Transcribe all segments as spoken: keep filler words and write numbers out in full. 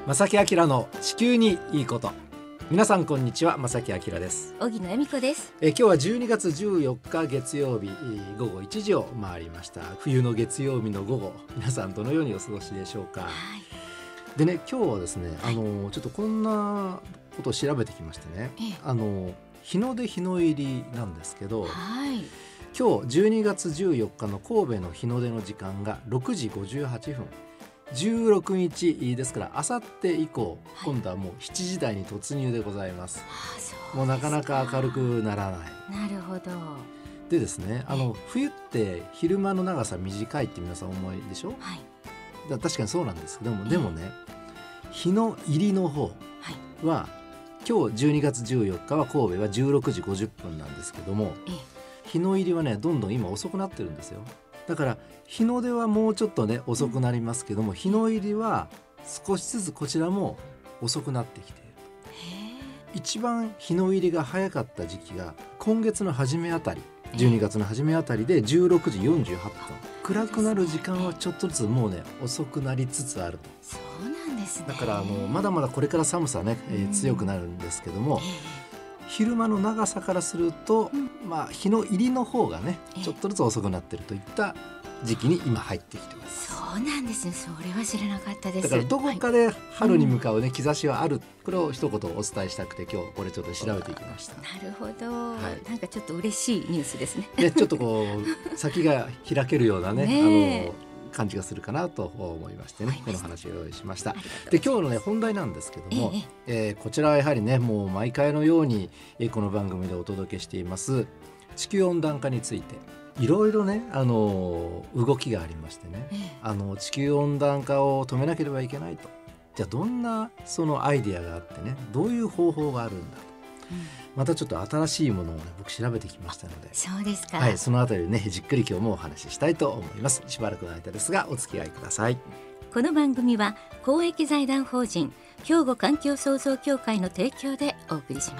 正木明の地球にいいこと。皆さんこんにちは、正木明です。 荻野恵美子です。 え今日はじゅうにがつじゅうよっか月曜日ごごいちじを回りました。冬の月曜日の午後、皆さんどのようにお過ごしでしょうか。はい、でね、今日はですね、はい、あのちょっとこんなことを調べてきましてね、ええ、あの日の出日の入りなんですけど、はい、今日じゅうにがつじゅうよっかの神戸の日の出の時間がろくじごじゅうはっぷん、じゅうろくにちですから、あさって以降、はい、今度はもうしちじ台に突入でございます。 ああ、そうですか。 もうなかなか明るくならない。 なるほど。 でですね、あの冬って昼間の長さ短いって皆さん思いでしょ。はい、だ確かにそうなんですけども、でもね、日の入りの方は、はい、今日じゅうにがつじゅうよっかは神戸はじゅうろくじごじゅっぷんなんですけども、日の入りはね、どんどん今遅くなってるんですよ。だから日の出はもうちょっとね遅くなりますけども、うん、日の入りは少しずつこちらも遅くなってきている。一番日の入りが早かった時期が今月の初めあたり、じゅうにがつの初めあたりでじゅうろくじよんじゅうはっぷん、暗くなる時間はちょっとずつもうね遅くなりつつあると。 そうなんですね。 だからあのまだまだこれから寒さね、えー、強くなるんですけども、昼間の長さからすると、うん、まあ日の入りの方がねちょっとずつ遅くなってるといった時期に今入ってきてます。 そうなんですね。それは知らなかったです。 だからどこかで春に向かうね、はい、兆しはある。これを一言お伝えしたくて今日これちょっと調べていきました。 なるほど、はい、なんかちょっと嬉しいニュースですね。 ね、ちょっとこう先が開けるようなねねあの感じがするかなと思いましてね、この話を用意しました。で、今日のね本題なんですけども、えええー、こちらはやはりねもう毎回のように、えー、この番組でお届けしています地球温暖化について、いろいろねあの動きがありましてね、ええ、あの地球温暖化を止めなければいけないと。じゃあどんなそのアイディアがあってね、どういう方法があるんだと、うん、またちょっと新しいものをね僕調べてきましたので、 そうですか。 はい、そのあたりねじっくり今日もお話ししたいと思います。しばらくの間ですがお付き合いください。 この番組は公益財団法人兵庫環境創造協会の提供でお送りします。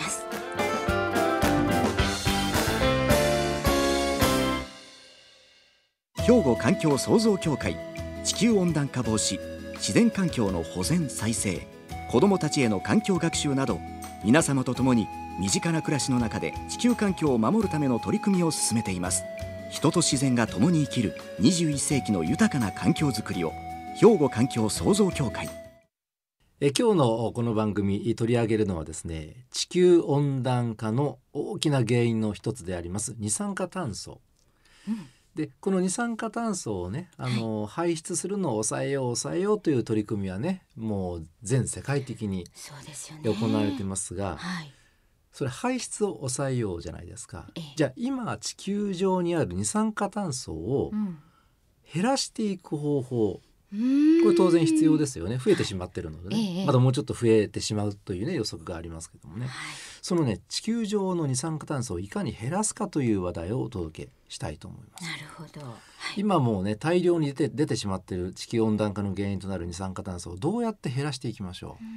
兵庫環境創造協会、地球温暖化防止、自然環境の保全再生、子どもたちへの環境学習など、皆様と共に身近な暮らしの中で地球環境を守るための取り組みを進めています。人と自然が共に生きるにじゅういっせいきの豊かな環境づくりを、兵庫環境創造協会。 え今日のこの番組取り上げるのはですね、地球温暖化の大きな原因の一つであります二酸化炭素、うん、でこの二酸化炭素をねあの、はい、排出するのを抑えよう抑えようという取り組みはねもう全世界的に行われていますが、はい、それ排出を抑えようじゃないですか。ええ、じゃあ今地球上にある二酸化炭素を減らしていく方法、うん、これ当然必要ですよね。増えてしまってるのでね、ええ、まだもうちょっと増えてしまうというね予測がありますけどもね、はい、そのね地球上の二酸化炭素をいかに減らすかという話題をお届けしたいと思います。 なるほど、はい、 今もうね大量に出て、出てしまっている地球温暖化の原因となる二酸化炭素をどうやって減らしていきましょう。 うん、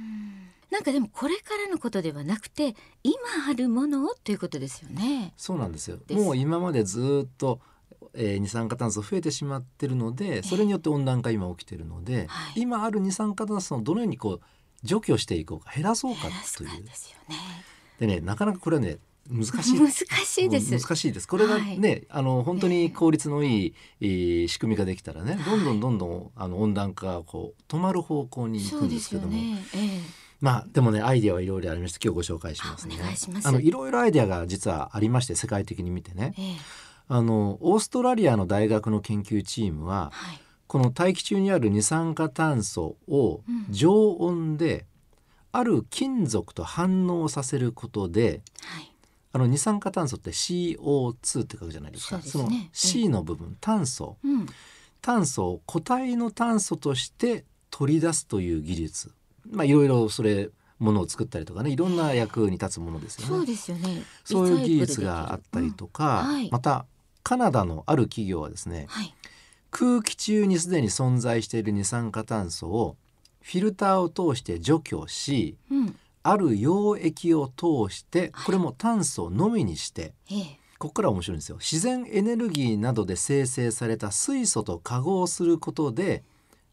なんかでもこれからのことではなくて今あるものをということですよね。 そうなんですよ。もう今までずっとえー、二酸化炭素増えてしまってるので、それによって温暖化今起きてるので、はい、今ある二酸化炭素をどのようにこう除去していこうか減らそうかという。 ですよね。 でね、なかなかこれはね難しい難しいです難しいです。これがね、はい、あの本当に効率のいい、えー、仕組みができたらね、どんどんどんどんあの温暖化がこう止まる方向に行くんですけども、そうですよね。えーまあでもねアイデアはいろいろありまして、今日ご紹介しますね。 お願いします。 あのいろいろアイデアが実はありまして、世界的に見てね、えーあのオーストラリアの大学の研究チームは、はい、この大気中にある二酸化炭素を常温である金属と反応させることで、はい、あの二酸化炭素って シーオーツー って書くじゃないですか。 そ, ですね、その C の部分、炭素、うん、炭素を固体の炭素として取り出すという技術、まあいろいろそれものを作ったりとかね、いろんな役に立つものですよね。 そうですよね。 そういう技術があったりとか、うんはい、またカナダのある企業はですね、はい、空気中にすでに存在している二酸化炭素をフィルターを通して除去し、うん、ある溶液を通してこれも炭素のみにして、はい、ここから面白いんですよ。自然エネルギーなどで生成された水素と化合することで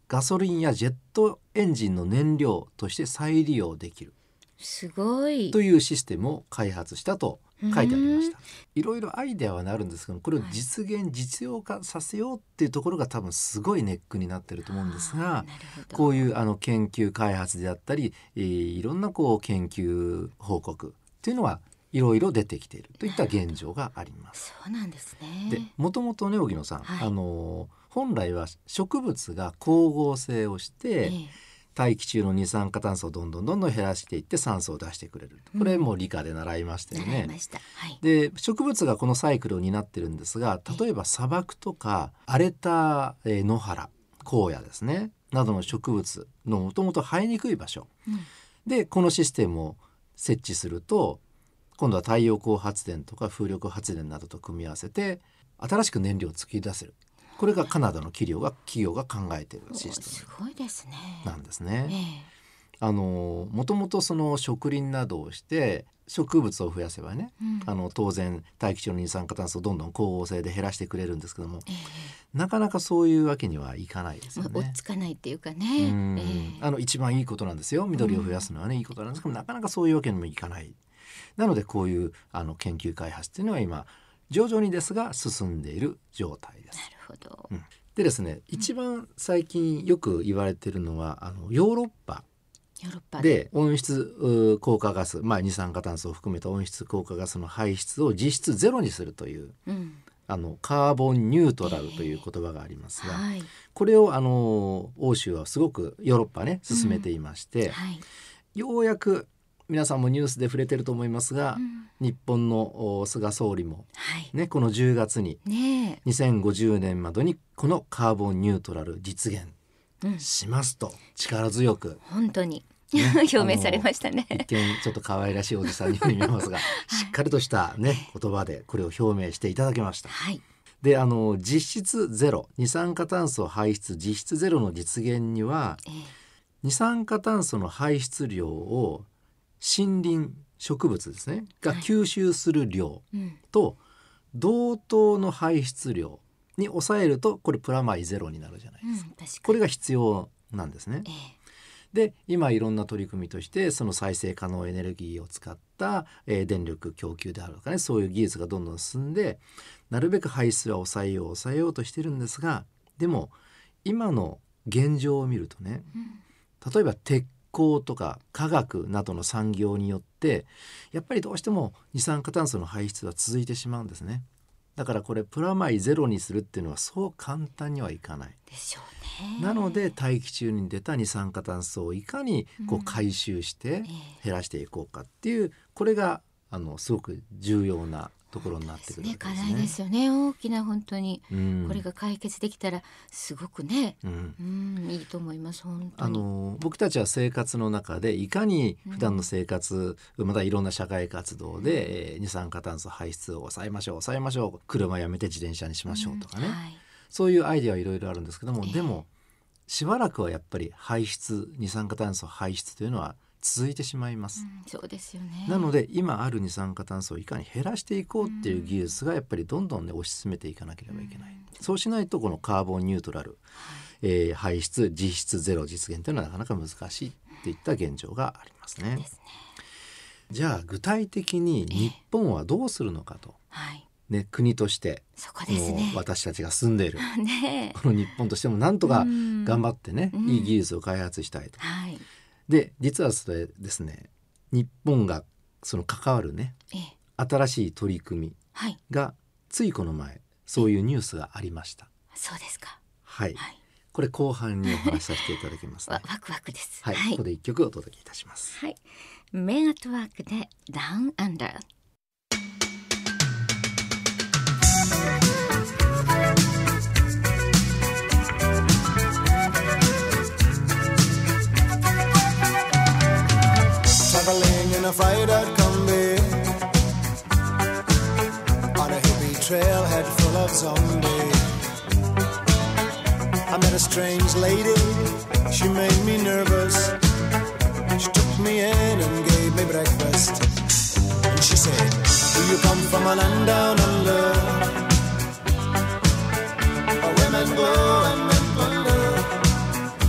ガソリンやジェットエンジンの燃料として再利用できるすごいというシステムを開発したと書いてありました。いろいろアイデアはあるんですけど、これを実現実用化させようっていうところが多分すごいネックになってると思うんですが、こういうあの研究開発であったり、えー、いろんなこう研究報告っていうのはいろいろ出てきているといった現状があります。 そうなんですね。 で、もともとね荻野さん、 はい、 あの本来は植物が光合成をして、えー大気中の二酸化炭素をどんどんどんどん減らしていって酸素を出してくれる。これもう理科で習いましたよね。 習いました。はい、 で植物がこのサイクルを担ってるんですが、例えば砂漠とか荒れた、えー、野原荒野ですねなどの植物のもともと生えにくい場所、うん、でこのシステムを設置すると、今度は太陽光発電とか風力発電などと組み合わせて新しく燃料を作り出せる。これがカナダの企業が企業が考えているシステムすごいですね。 なんですね。 ええ、 あのもともとその植林などをして植物を増やせばね、うん、あの当然大気中の二酸化炭素をどんどん光合成で減らしてくれるんですけども、ええ、なかなかそういうわけにはいかないですよね。 追っつかないっていうかね、 うん、ええ、あの一番いいことなんですよ。緑を増やすのはね、うん、いいことなんですけど、なかなかそういうわけにもいかない。なのでこういうあの研究開発っていうのは今徐々にですが進んでいる状態です。 なるほど、 うん、でですね、一番最近よく言われているのはあのヨーロッパで温室効果ガス、まあ、二酸化炭素を含めた温室効果ガスの排出を実質ゼロにするという、うん、あのカーボンニュートラルという言葉がありますが、えーはい、これをあの欧州はすごくヨーロッパね進めていまして、うんはい、ようやく皆さんもニュースで触れてると思いますが、うん、日本の菅総理も、ねはい、このじゅうがつににせんごじゅうねんまでにこのカーボンニュートラル実現しますと力強く、 うん、本当に、ね、表明されましたね。 一見ちょっと可愛らしいおじさんに見えますが、はい、しっかりとした、ね、言葉でこれを表明していただきました。はい、であの実質ゼロ二酸化炭素排出実質ゼロの実現には、えー、二酸化炭素の排出量を森林植物ですねが吸収する量と同等の排出量に抑えるとこれプラマイゼロになるじゃないですか。うん、確かにこれが必要なんですね。ええ、で今いろんな取り組みとしてその再生可能エネルギーを使った、えー、電力供給であるとかね、そういう技術がどんどん進んでなるべく排出は抑えよう抑えようとしてるんですが、でも今の現状を見るとね、うん、例えば鉄鋼とか化学などの産業によってやっぱりどうしても二酸化炭素の排出は続いてしまうんですね。だからこれプラマイゼロにするっていうのはそう簡単にはいかないでしょうね。 なので大気中に出た二酸化炭素をいかにこう回収して減らしていこうかっていう、これがあのすごく重要なところになってくるわけですね。 課題ですよね。大きな本当に、うん、これが解決できたらすごくね、うんうん、いいと思います。本当にあの僕たちは生活の中でいかに普段の生活、うん、またいろんな社会活動で、うん、えー、二酸化炭素排出を抑えましょう抑えましょう車やめて自転車にしましょうとかね、うんはい、そういうアイデアはいろいろあるんですけども、えー、でもしばらくはやっぱり排出二酸化炭素排出というのは続いてしまいます、うん、 そうですよね。 なので今ある二酸化炭素をいかに減らしていこうっていう技術がやっぱりどんどん、ね、推し進めていかなければいけない、うん、そうしないとこのカーボンニュートラル、はいえー、排出実質ゼロ実現というのはなかなか難しいっていった現状がありますね。うん、ですね。じゃあ具体的に日本はどうするのかと、えーはいね、国としてそこですね、 私たちが住んでいる、 ね、 この日本としてもなんとか頑張ってね、うん、いい技術を開発したいと、はいで実はそれですね、日本がその関わるね、ええ、新しい取り組みがついこの前そういうニュースがありました。 そうですか。 はい、はい、これ後半にお話しさせていただきます、ね、 ワクワクです。 はい、はい、ここで一曲お届けいたします。 はい、メンアットワークでダウンアンダー。 Traveling in a fried-out Kombi on a hippie trailhead full of zombies. I met a strange lady, she made me nervous. She took me in and gave me breakfast. And she said, do you come from a land down under, where women go and men plunder?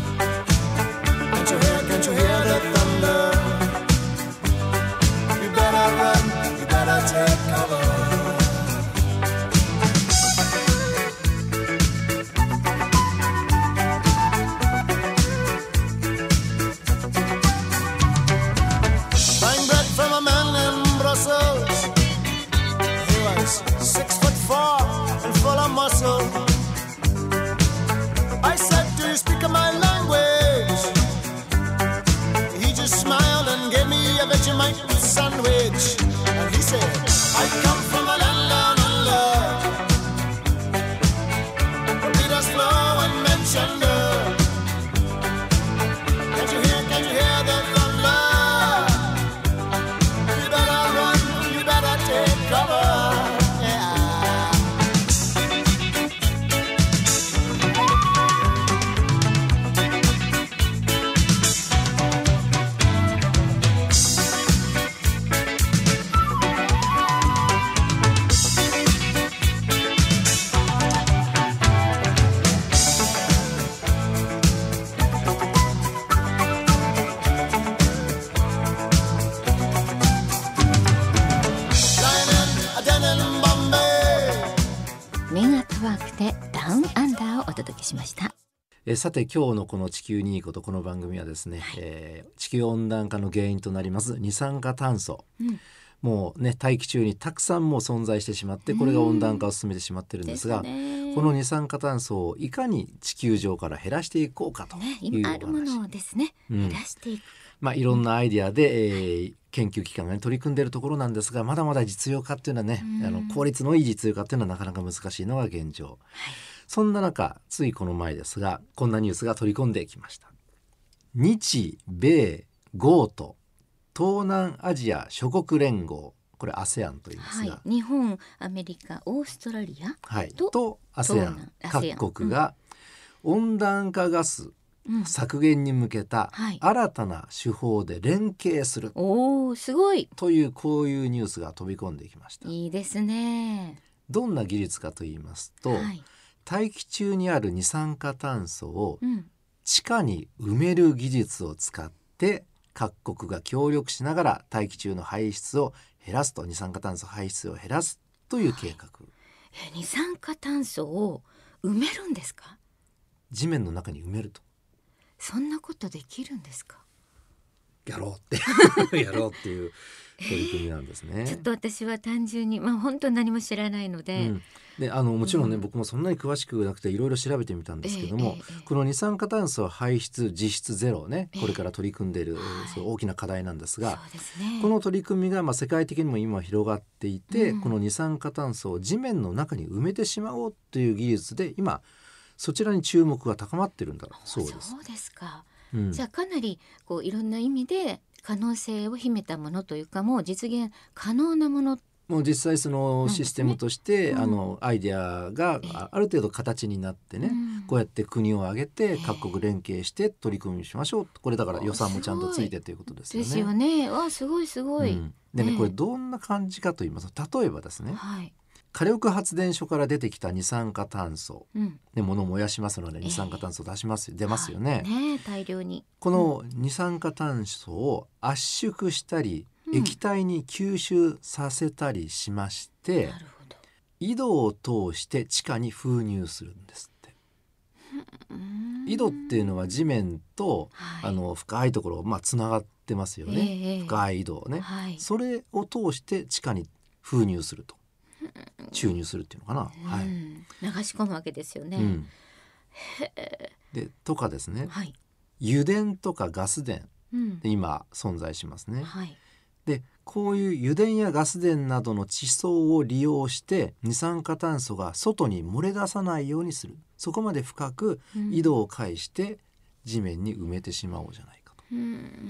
ダウンアンダーをお届けしました。 えさて今日のこの地球にいいことこの番組はですね、はいえー、地球温暖化の原因となります二酸化炭素、うん、もうね大気中にたくさんもう存在してしまってこれが温暖化を進めてしまってるんですが、うんこの二酸化炭素をいかに地球上から減らしていこうかというお話、ね、 今あるものをですね、うん、減らしていく、 まあ、いろんなアイディアで、えー、研究機関が、ね、取り組んでいるところなんですがまだまだ実用化っていうのはね、うん、あの効率のいい実用化っていうのはなかなか難しいのが現状、はい、そんな中ついこの前ですがこんなニュースが取り込んできました。日米豪と東南アジア諸国連合これ アセアン と言いますが、 はい、日本アメリカオーストラリア、 はい、と, と アセアン 各国が温暖化ガス削減に向けた新たな手法で連携する、 うんはい、おーすごいというこういうニュースが飛び込んできました。 いいですね。 どんな技術かと言いますと、はい、大気中にある二酸化炭素を地下に埋める技術を使って各国が協力しながら大気中の排出を減らすと二酸化炭素排出を減らすという計画、はい、 え二酸化炭素を埋めるんですか？ 地面の中に埋めると。 そんなことできるんですか？ やろうってやろうっていう取り組みなんですね、 えー、ちょっと私は単純にまあ本当に何も知らないので、うん、 であのもちろんね、うん、僕もそんなに詳しくなくていろいろ調べてみたんですけども、えーえー、この二酸化炭素排出実質ゼロねこれから取り組んでいる、えー、そう大きな課題なんですが、 そうですね、 この取り組みがまあ世界的にも今広がっていて、うん、この二酸化炭素を地面の中に埋めてしまおうという技術で今そちらに注目が高まってるんだそうです。 そうですか、うん、じゃあかなりこういろんな意味で可能性を秘めたものというかもう実現可能なものもう実際そのシステムとして、ねうん、あのアイデアがある程度形になってね、うん、こうやって国を挙げて各国連携して取り組みしましょう。これだから予算もちゃんとついてということですよね。 ですよね。わすごいすごい、うん、 でね、これどんな感じかと言いますと例えばですね、はい、火力発電所から出てきた二酸化炭素、うん、で物を燃やしますので二酸化炭素出します、えー、出ますよね、 ね大量にこの二酸化炭素を圧縮したり、うん、液体に吸収させたりしまして、なるほど井戸を通して地下に封入するんですって。井戸っていうのは地面と、はい、あの深いところまあつながってますよね、えー、深い井戸をね、はい、それを通して地下に封入すると注入するっていうのかな、 うんはい、流し込むわけですよね、うん、 でとかですね、はい、油田とかガス田、うん、で今存在しますね、はい、でこういう油田やガス田などの地層を利用して二酸化炭素が外に漏れ出さないようにする、そこまで深く井戸を介して地面に埋めてしまおうじゃないかと、うん、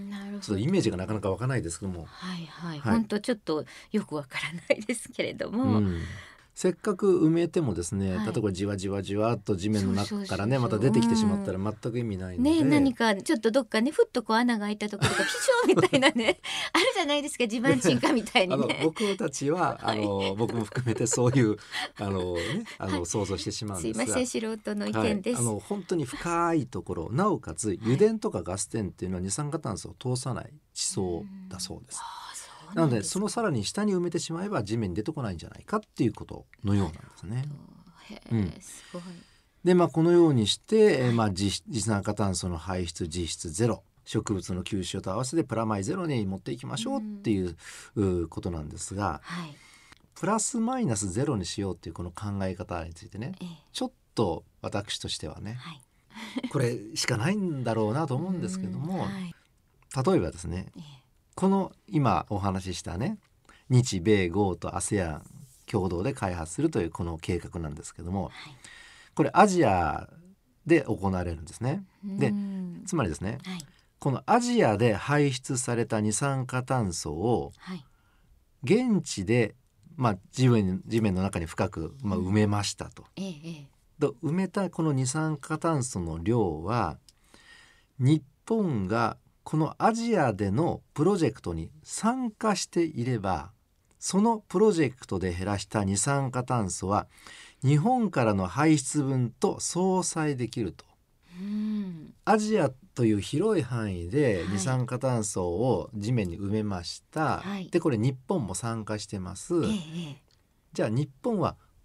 なるほど。ちょっとイメージがなかなか湧かないですけども、 はいはいはい、本当ちょっとよくわからないですけれども、うん、 せっかく埋めてもですね、はい、例えばじわじわじわっと地面の中からねまた出てきてしまったら全く意味ないので、 ね、何かちょっとどっかねふっとこう穴が開いたところがピショーみたいなねあるじゃないですか地盤沈下みたいにねあの僕たちは、はい、あの僕も含めてそういうあの、ね、あの想像してしまうんですが、 すいません素人の意見です、 はい、あの本当に深いところなおかつ油田とかガス田っていうのは二酸化炭素を通さない地層だそうです。なのでそのさらに下に埋めてしまえば地面に出てこないんじゃないかっていうことのようなんですね。 うん、すごい。 で、まあ、このようにして、はいまあ、二酸化炭素の排出実質ゼロ、植物の吸収と合わせてプラマイゼロに持っていきましょうっていう、うん、ことなんですが、はい、プラスマイナスゼロにしようっていうこの考え方についてね、ええ、ちょっと私としてはね、はい、これしかないんだろうなと思うんですけども、はい、例えばですね、ええこの今お話ししたね日米豪と アセアン 共同で開発するというこの計画なんですけども、はい、これアジアで行われるんですね。でつまりですね、はい、このアジアで排出された二酸化炭素を現地で、まあ、地面、地面の中に深く、まあ、埋めましたと、うんええ、と埋めたこの二酸化炭素の量は日本がこのアジアでのプロジェクトに参加していればそのプロジェクトで減らした二酸化炭素は日本からの排出分と相殺できると。うんアジアという広い範囲で二酸化炭素を地面に埋めました、はい、でこれ日本も参加してます、ええ、じゃあ日本は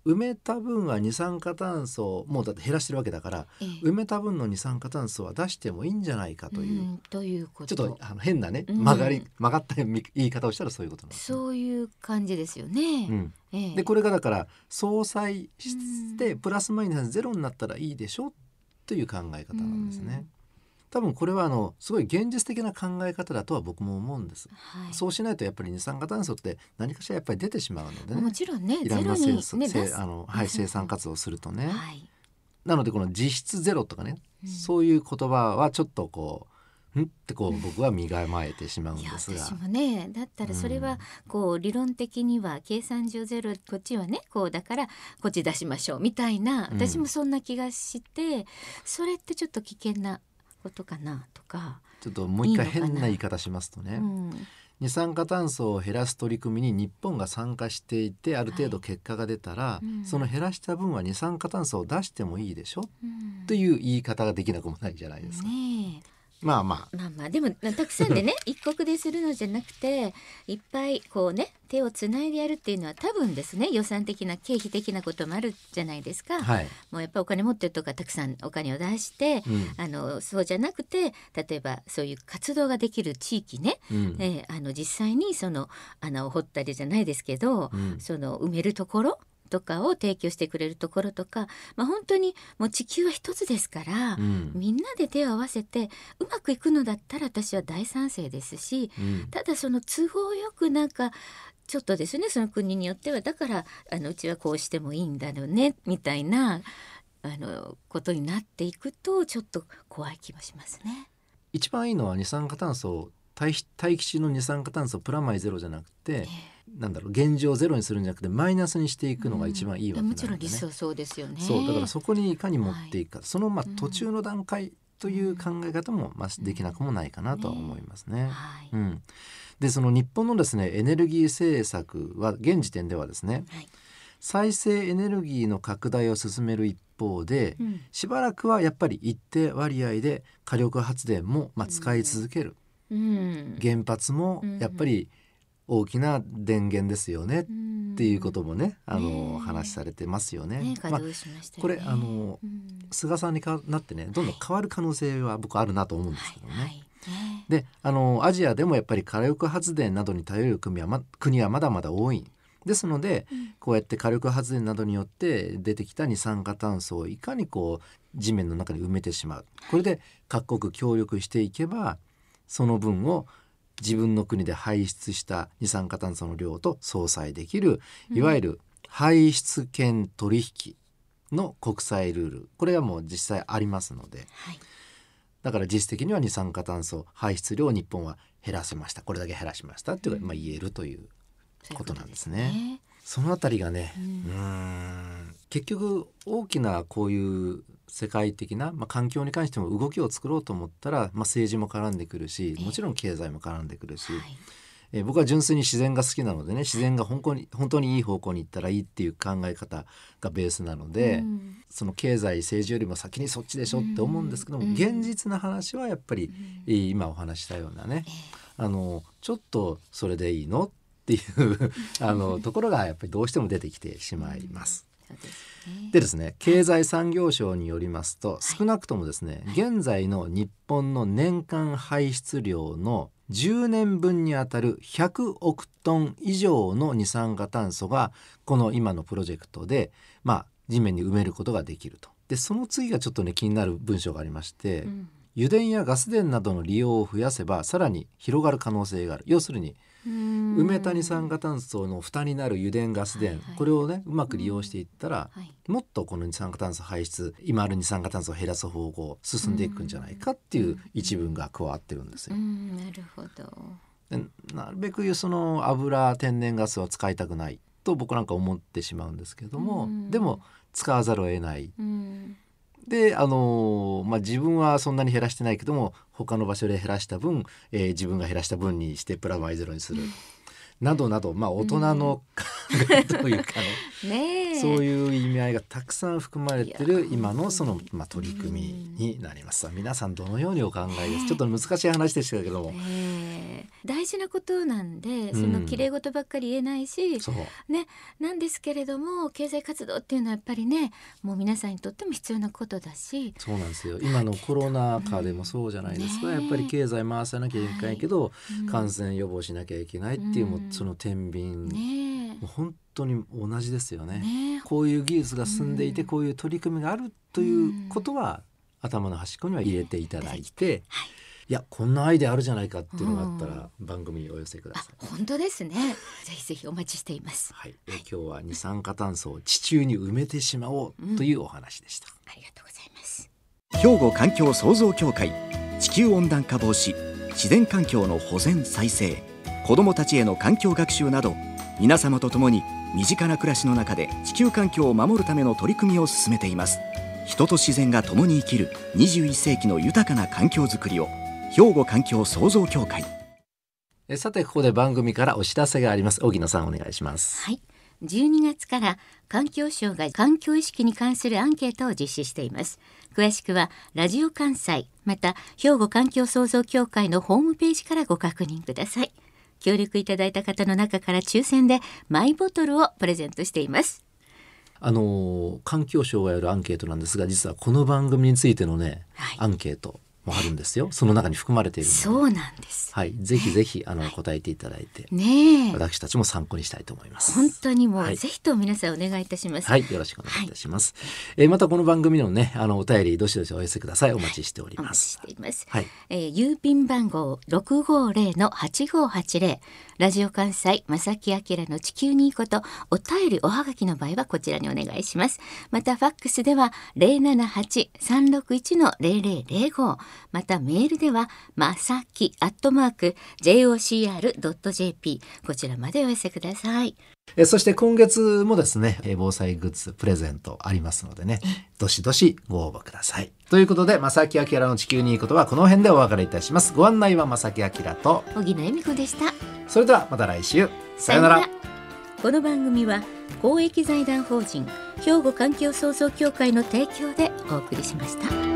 埋めた分は二酸化炭素もうだって減らしてるわけだから、ええ、埋めた分の二酸化炭素は出してもいいんじゃないかという、うん、 ということちょっとあの変なね、うん、曲がり曲がった言い方をしたらそういうことなんです、 ね、そういう感じですよね、 うんええ、でこれがだから相殺してプラスマイナスゼロになったらいいでしょという考え方なんですね、うん、多分これはあのすごい現実的な考え方だとは僕も思うんです、はい、そうしないとやっぱり二酸化炭素って何かしらやっぱり出てしまうのでね、 もちろんねいろんな生、ね、あの、はい、生産活動をするとね、はい、なのでこの実質ゼロとかね、うん、そういう言葉はちょっとこうんってこう僕は身構えてしまうんですが、いや私もねだったらそれはこう理論的には計算上ゼロこっちはねこうだからこっち出しましょうみたいな、私もそんな気がして、うん、それってちょっと危険なことかなとか、 ちょっともう一回変な言い方しますとね、うん、二酸化炭素を減らす取り組みに日本が参加していてある程度結果が出たら、はいうん、その減らした分は二酸化炭素を出してもいいでしょ、うん、という言い方ができなくもないじゃないですか、ねまあまあまあまあでもたくさんでね一国でするのじゃなくていっぱいこうね手をつないでやるっていうのは多分ですね予算的な経費的なこともあるじゃないですか、はい、もうやっぱりお金持ってるとかたくさんお金を出して、うん、あのそうじゃなくて例えばそういう活動ができる地域ね、うんえー、あの実際にその穴を掘ったりじゃないですけど、うん、その埋めるところとかを提供してくれるところとか、まあ、本当にもう地球は一つですから、うん、みんなで手を合わせてうまくいくのだったら私は大賛成ですし、うん、ただその都合よくなんかちょっとですねその国によってはだからあのうちはこうしてもいいんだよねみたいなあのことになっていくとちょっと怖い気もしますね。 一番いいのは二酸化炭素大大気中の二酸化炭素プラマイゼロじゃなくて、えーなんだろう現状ゼロにするんじゃなくてマイナスにしていくのが一番いいわけなので、ねうん、もちろん理想そうですよね。 そうだからそこにいかに持っていくか、はい、そのまあ途中の段階という考え方もまあできなくもないかなとは思いますね。うんねはいうん、でその日本のですねエネルギー政策は現時点ではですね、はい、再生エネルギーの拡大を進める一方で、うん、しばらくはやっぱり一定割合で火力発電もまあ使い続ける、うん、原発もやっぱり、うん大きな電源ですよねっていうこともね、あの話されてますよね。ねまあ、これあの、うん、菅さんになってねどんどん変わる可能性は僕あるなと思うんですけどね。はいはいであのアジアでもやっぱり火力発電などに頼る国は、ま、国はまだまだ多いですので、うん、こうやって火力発電などによって出てきた二酸化炭素をいかにこう地面の中に埋めてしまう、これで各国協力していけばその分を自分の国で排出した二酸化炭素の量と相殺できるいわゆる排出権取引の国際ルール、これはもう実際ありますので、はい、だから実質的には二酸化炭素排出量を日本は減らせました、これだけ減らしましたっていうか、まあ、言えるということなんですね。そういうことですね。そのあたりがね、うん、うーん結局大きなこういう世界的な、まあ、環境に関しても動きを作ろうと思ったら、まあ、政治も絡んでくるしもちろん経済も絡んでくるし、はいえー、僕は純粋に自然が好きなのでね自然が本当に本当にいい方向に行ったらいいっていう考え方がベースなので、うん、その経済政治よりも先にそっちでしょって思うんですけども、うん、現実の話はやっぱり、うん、今お話したようなね、あのちょっとそれでいいのっていうあのところがやっぱりどうしても出てきてしまいます。うんそうですね、でですね経済産業省によりますと、はい、少なくともですね、はい、現在の日本の年間排出量のじゅうねんぶんにあたるひゃくおくトン以上の二酸化炭素がこの今のプロジェクトで、まあ、地面に埋めることができると。でその次がちょっとね気になる文章がありまして、うん、油田やガス田などの利用を増やせばさらに広がる可能性がある。要するに埋めた二酸化炭素の蓋になる油田ガス田、はいはい、これをねうまく利用していったら、はい、もっとこの二酸化炭素排出今ある二酸化炭素を減らす方向進んでいくんじゃないかっていう一文が加わってるんですよ。 うんなるほど。 でなるべくその油天然ガスは使いたくないと僕なんか思ってしまうんですけども、でも使わざるを得ない。であのーまあ、自分はそんなに減らしてないけども他の場所で減らした分、えー、自分が減らした分にしてプラマイゼロにするっなどなど、まあ、大人の考えというかね、 ねえ、 そういう意味合いがたくさん含まれている今のその、まあ、取り組みになります。皆さんどのようにお考えです、ね、ちょっと難しい話でしたけども、 ね、大事なことなんで、その綺麗事ばっかり言えないし、うんね、なんですけれども経済活動っていうのはやっぱりね、もう皆さんにとっても必要なことだし、 そうなんですよ。今のコロナ禍でもそうじゃないですか、うんね、やっぱり経済回さなきゃいけないけど、はい、感染予防しなきゃいけないっていう、うん、もうその天秤、ね、もう本当に同じですよ ね, ねこういう技術が進んでいて、うん、こういう取り組みがあるということは、うん、頭の端っこには入れていただいて、うんはい、いやこんなアイデアあるじゃないかっていうのがあったら、うん、番組にお寄せください。 本当ですね。ぜひぜひお待ちしています、 はい、え今日は二酸化炭素を地中に埋めてしまおうというお話でした、うん、 ありがとうございます。 兵庫環境創造協会、地球温暖化防止、自然環境の保全再生、子どもたちへの環境学習など、皆様と共に身近な暮らしの中で地球環境を守るための取り組みを進めています。人と自然が共に生きるにじゅういっ世紀の豊かな環境づくりを、兵庫環境創造協会。 えさてここで番組からお知らせがあります。荻野さんお願いします。 はい、じゅうにがつから環境省が環境意識に関するアンケートを実施しています。詳しくはラジオ関西また兵庫環境創造協会のホームページからご確認ください。協力いただいた方の中から抽選でマイボトルをプレゼントしています。 あの環境省がやるアンケートなんですが、実はこの番組についてのね、はい、アンケートもあるんですよ。その中に含まれているので、 そうなんです、 はい、ぜひぜひあの答えていただいて、 ね、 私たちも参考にしたいと思います。 本当にもう、はい、ぜひと皆さんお願いいたします。 はい、よろしくお願いいたします、はいえー、またこの番組のねあのお便りどしどしお寄せください。お待ちしております。 お待ちしています、はいえー、郵便番号 ろくごゼロのはちごはちゼロ、 ラジオ関西正木明の地球にいいこと、お便りおはがきの場合はこちらにお願いします。またファックスでは ゼロななはちさんろくいちのゼロゼロゼロご、 またメールではまさきアットマーク ジェイオーシーアールドットジェーピー こちらまでお寄せください。 えそして今月もですね防災グッズプレゼントありますのでね、どしどしご応募ください。ということで正木明の地球にいいことはこの辺でお別れいたします。ご案内は正木明と荻野恵美子でした。 それではまた来週、さよなら。 この番組は公益財団法人兵庫環境創造協会の提供でお送りしました。